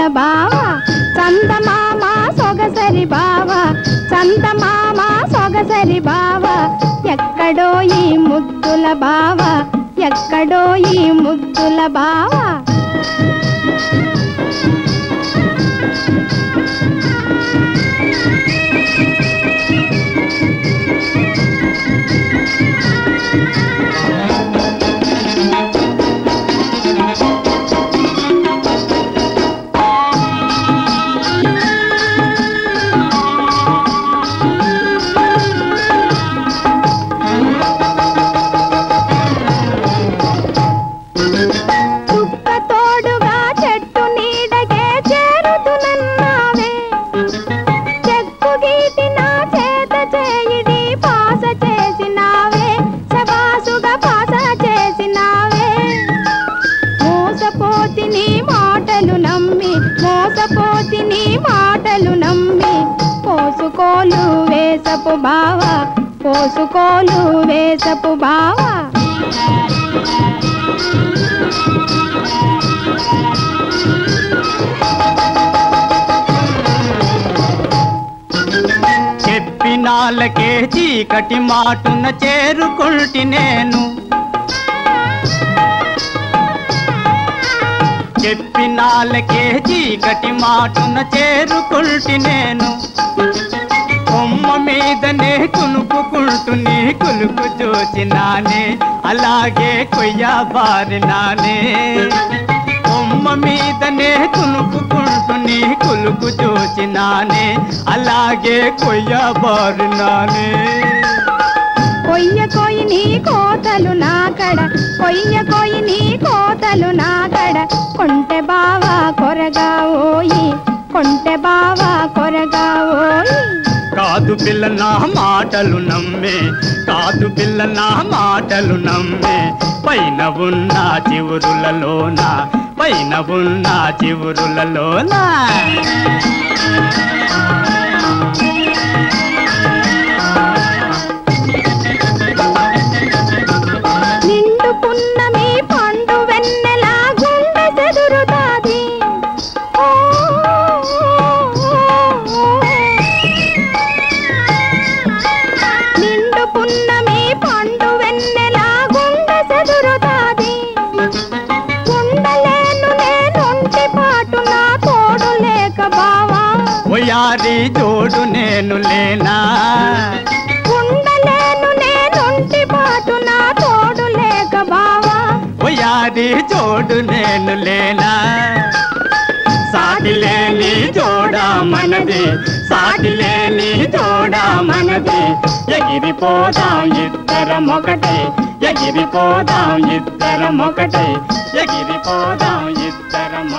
బావ చందమామ సొగసరి బావ చందమామ సొగసరి బావ ఎక్కడో ఈ ముద్దుల బావ ఎక్కడో ఈ ముద్దుల బావ మోసపోతిని మాటలు నమ్మి పోసుకోలు వేసపు బావ పోసుకోలు వేసపు బావ చెప్పినాలకే చీకటి మాటున చేరుకుంటి నేను చెప్పినాలకే చీకటి మాటున చేరుకుంటి నేను కొమ్మ మీదనే కునుపుకుంటూ నీ కులుకు చూచినానే అలాగే కొయ్యబారినానే కొమ్మ మీదనే కునుపుకుంటూ నీ కులుకు చూచినానే అలాగే కొయ్యబారినానే కొయ్య కొయ్యి నీ కోతలు నాకడ కొయ్య కొయ్యి నీ కోతలు నాకడ కొంటె బావా కొరగా ఓయి కొంటె బావా కొరగా ఓయి కాదు పిల్ల నా మాటలు నమ్మే కాదు పిల్ల నా మాటలు నమ్మే పైన ఉన్న చివురులలోన పైన ఉన్న చివురులలోన నిండుకున్న మీ పండు వెన్నెలా గుండె చెదురుతాది నిండుకున్న మీ పండు వెన్నెలా గుండె చెదురుతాది ఉండలేను నేనుంటి పాటు నా తోడు లేక బావా ఓయారి జోడు నేను లేనా ఉండలేను నేనుంటి పాటు నా తోడు లేక బావా ఓయారి జోడు నేను లేనా సాటి లేని జోడా మనది సాటి లేని జోడా మనది ఎగిరిపోదాం ఇద్దరం ఒకటే ఎగిరిపోదాం ఇద్దరం ఒకటే ఎగిరిపోదాం ఇద్దరం